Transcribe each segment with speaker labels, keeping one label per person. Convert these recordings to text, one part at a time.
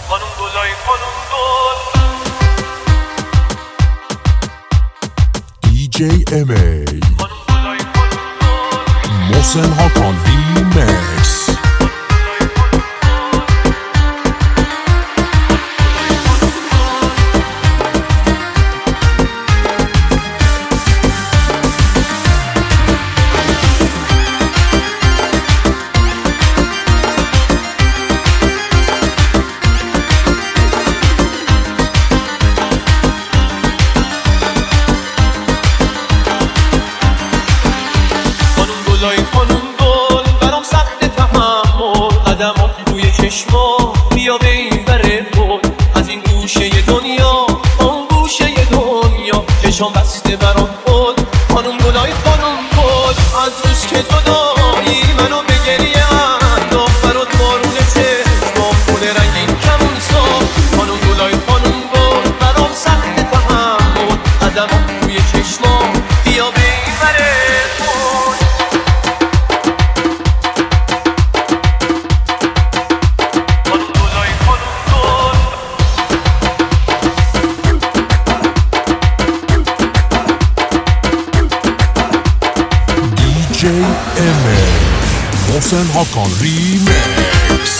Speaker 1: خانم گلای خانم گل
Speaker 2: DJ MA محسن هاکان ریمکس.
Speaker 1: خانم گل برام سخت تحمل، قدمات روی چشما بیا به این بره بود، از این گوشه دنیا اون گوشه دنیا چشام بسته برام بود. خانم گلای خانم گل از روز که جدایی منو به گریه انداخت، برات بارون چشمام گل رنگین کمون ساخت. خانم گلای خانم گل برام سخت تحمل، قدمات روی چشما بیا به این بره بود.
Speaker 2: DJ MA محسن هاکان ریمکس.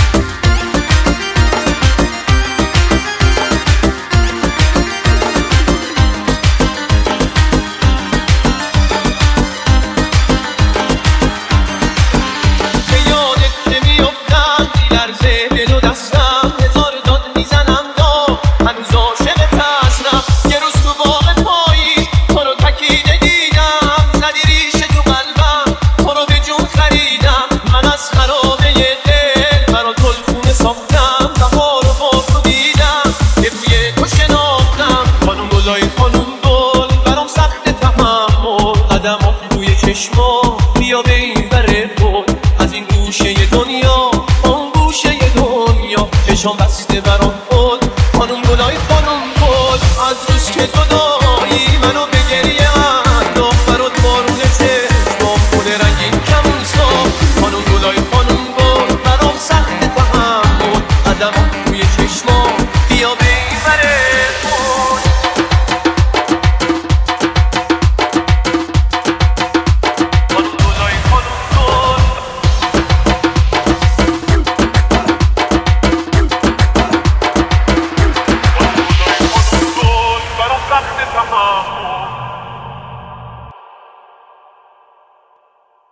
Speaker 1: به یادت که میافتم میلرزه دل و دستم، هزار داد میزنم دا هنوز عاشقت هستم. یه روز تو باغ پایی تو رو تکیده دیدم، زدی ریشه تو قلبم تو رو به جون خریدم. من از خرابه دل برات گلخونه ساختم، بهار رو با تو دیدم که روی تو شناختم. خانم گلای خانم گل برام سخت تحمل، قدمات روی چشما بیا به این بره بود، از این گوشه دنیا اون گوشه دنیا چشام بسته